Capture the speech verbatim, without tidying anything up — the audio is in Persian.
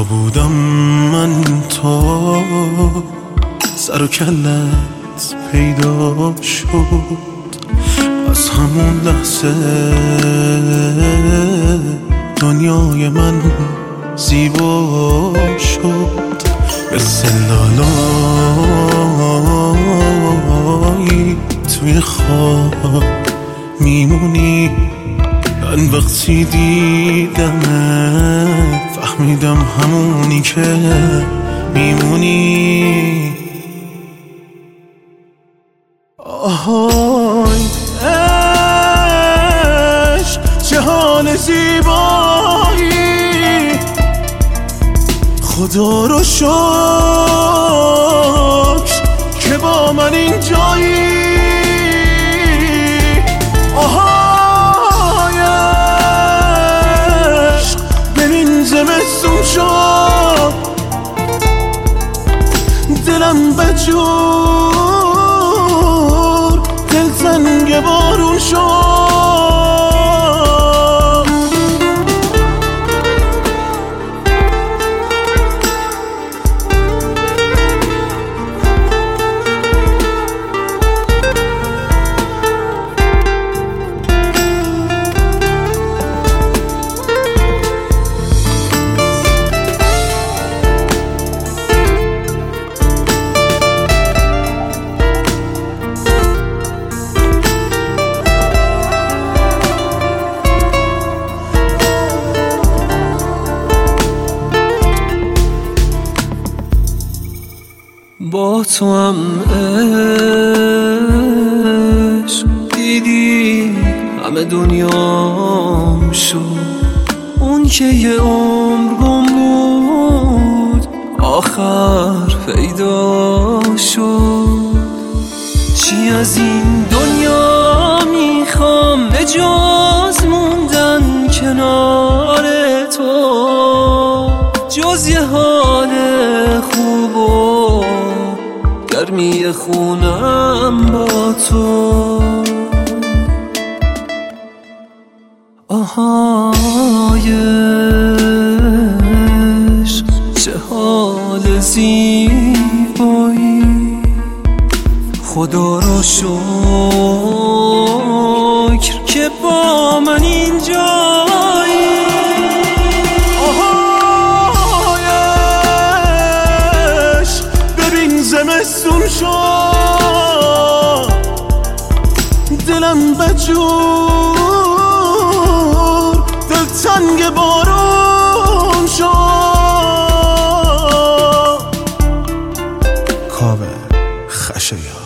تنها بودم من تا سر و کلت پیدا شد. از همون لحظه دنیای من زیبا شد. مثل لالایی توی خواب میمونی. من وقتی دیدمت فهمیدم همونی که میمونی. آهای عشق چه حال زیبایی، خدا رو شکر که با من اینجایی. آهای عشق ببین زمستون شد، دلم بجور دلتنگ بارون شد. با تو هم عشق دیدی همه دنیام شد. اون که یه عمر گم بود آخر پیدا شد. چی از این دنیا میخوام به جز موندن کنار تو، جز یه حال خوب و گرمی خونم با تو. آهای عشق چه حال زیبایی، خدا رو شکر که با من اینجایی. آهای عشق ببین زمستون شد، دلم بجور دلتنگ بارون شد. کاوه خشایار.